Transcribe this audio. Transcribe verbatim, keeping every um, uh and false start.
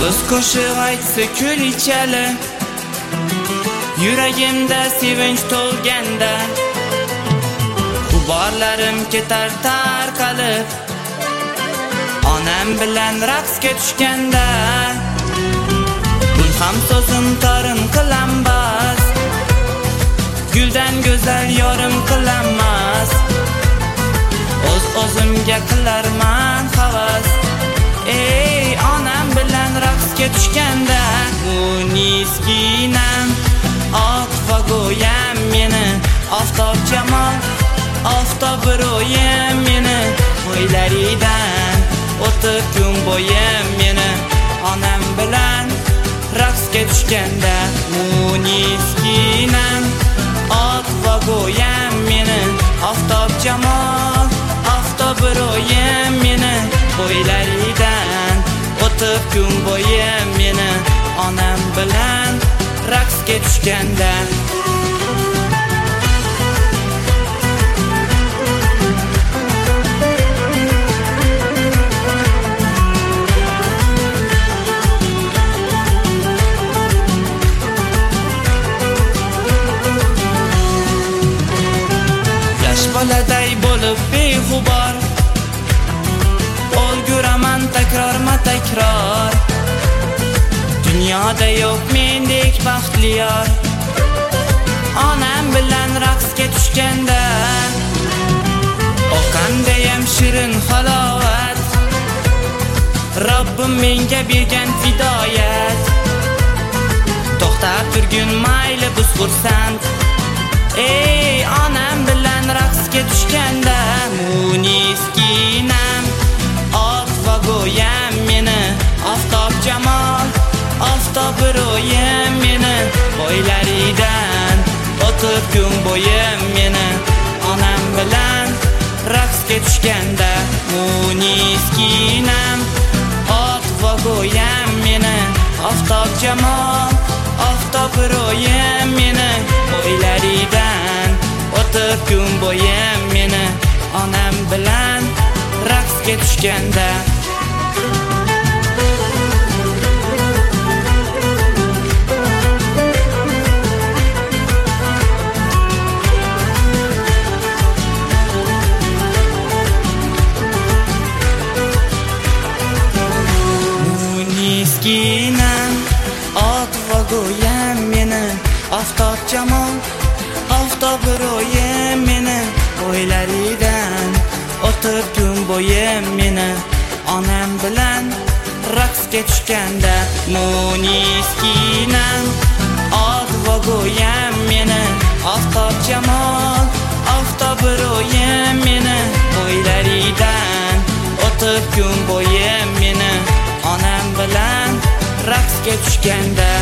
Ko'z qo'shiq aytsa kul ichali, yuragimda sevinch to'lganda, g'uborlarim ketar tarqalib, onam bilan raqsga tushganda, ham so'zim tarim qilanmas, guldan go'zal yorim qilanmas, o'z o'zimga qilarman havas. Ey onam bilan raqsga tushganda, uniskinam ot va go'yam meni, oftob jamol oftob ro'yim meni, o'ylaridan o'tib kun bo'yi meni, onam bilan raqsga tushganda, uniskinam ot va go'yam meni, oftob jamol oftob ro'yim meni, bo'ylaridan o'tib kun bo'yi meni, onam bilan raqsga tushganda. Boladay bo'lib beg'ubor o'lguraman takrorma takror, dunyoda yo'q mendek baxtli yor, onam bilan raqsga tushganda. O qandayam shirin halovat, Robbim menga bergan fidoyat, to'xtab turgin mayli biz xursand. Ey onam bilan raqsga tushganda, uniskinam ot va go'yam meni, oftob jamol oftob ro'yim meni, bo'ylaridan o'tib kun bo'yi meni, onam bilan raqsga tushganda. Uniskinam ot va go'yam meni, oftob jamol oftob ro'yim meni, bo'ylaridan o'tib kun bo'yi meni, onam bilan raqsga tushganda. Uniskinam ot va go'yam meni, oftob jamol oftob ro'yim meni, bo'ylaridan o'tib kun bo'yi meni, onam bilan raqsga tushganda. Uniskinam ot va go'yam meni, oftob jamol oftob ro'yim meni, bo'ylaridan o'tib kun bo'yi meni, onam bilan raqsga tushganda.